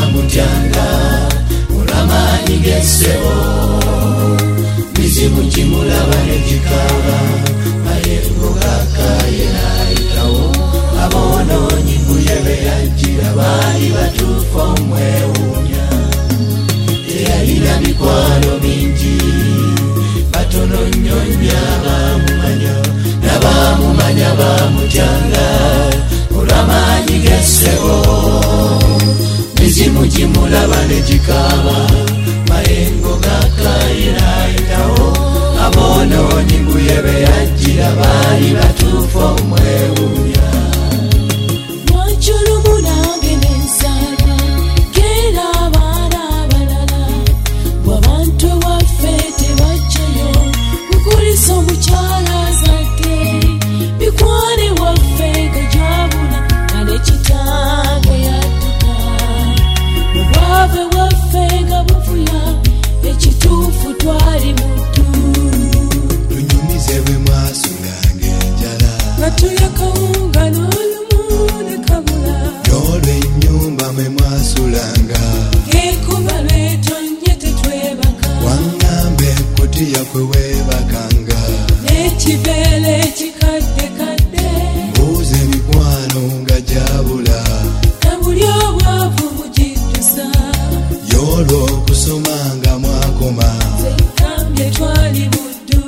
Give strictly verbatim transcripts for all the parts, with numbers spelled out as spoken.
bamutyanga olw'amaanyi g'essebo mizimu gimulaba ne gikaaba mayengo gakaye n'ayitawo aboonoonyi mbuye be yajjira baali batuufu omwewuunya teyalina mikwano mingi batono nnyo nnyo abaamumanya n'abaamumanya baamutyanga olw'amaanyi g'essebo mizimu gimulaba ne gikaaba mayengo gakaye n'ayitawo aboonoonyi mbuye be yajjira baali batuufu omwewuunya Mwajulumu nange n'ensaalwa kera abaana abalala bw'abantu waffe tebajjayo mukulisa omukyala azadde bikwane waffe gajabula nga kitange yadduka mubwave waffe nga buvuya ekituufu twali muddu tunyumize bwe mwasulanga enjala nga tulya kawunga n'olumu ne kabula n'olw'ennyumba mwe mwasulanga ekuba lwetonye tetwebaka waŋŋamba ekkutiya kwe weebakanga n'ekibeera ekikaddekadde mbuuza emikwano nga gyabula na buli obwavu bugiddusa y'olw'okusoma nga mwakoma zekambye twali buddu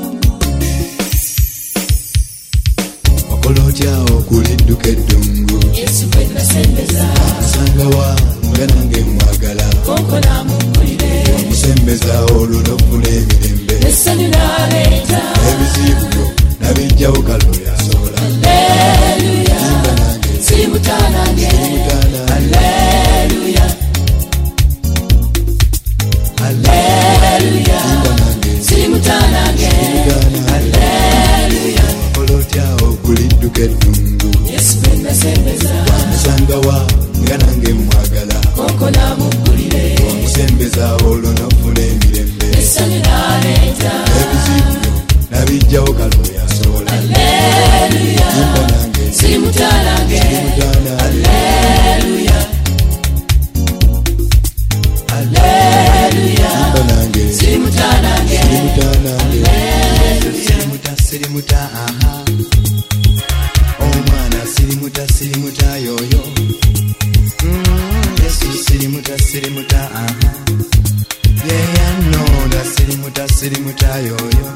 okola otya okulidduka eddungu yesu gwe nasembeza asangawa nga nange mwagala konko namukulire omusembeza olwo n'okufuna emirembe essanyu n'aleeta ebizibu byo nabijjawo kalo yasobola Alleluya simutanange Alleluya Alleluya simutanange Alleluya okola otya okulidduka eddungu yesu gwe nasembeza amusangawa nga nange mwagala konko namukulire omusembeza olwo n'okufuna emirembe essanyu n'aleeta ebizibu byo nabijjawo kalo yasobola Alleluya simutanange Alleluya Alleluya simutanange sirimuta sirimuta aha omwana sirimuta sirimuta yoyo yesu sirimuta sirimuta aha yeyanonda sirimuta sirimuta yoyo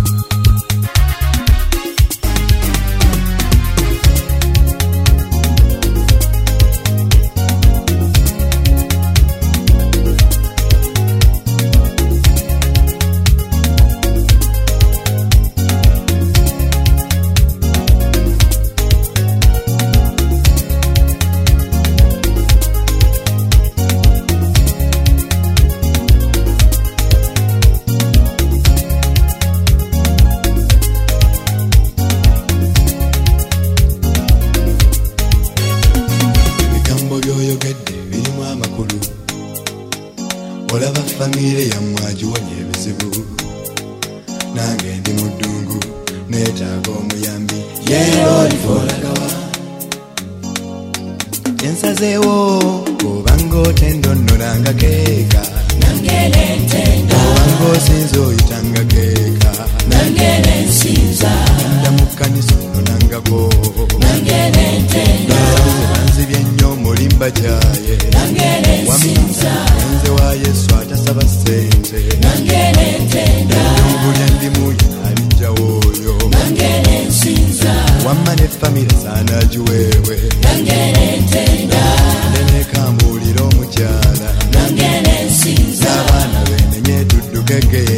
olaba famire yammwe agiwonya ebizibu nange ndi mu ddungu neetaaga omuyambi yeerolifolagawa ensazeewo obanga otendonnolanga keeka obanga osinza oyitanga keeka enda mu kkanisa ononangako banzibye nnyo mulimba kyaye nze wa yesu atasaba ssente obulya ndimu alijjawo oyo wamma ne famire saanagiweewe ndenekambuulira omukyala n'abaana benenye tudduke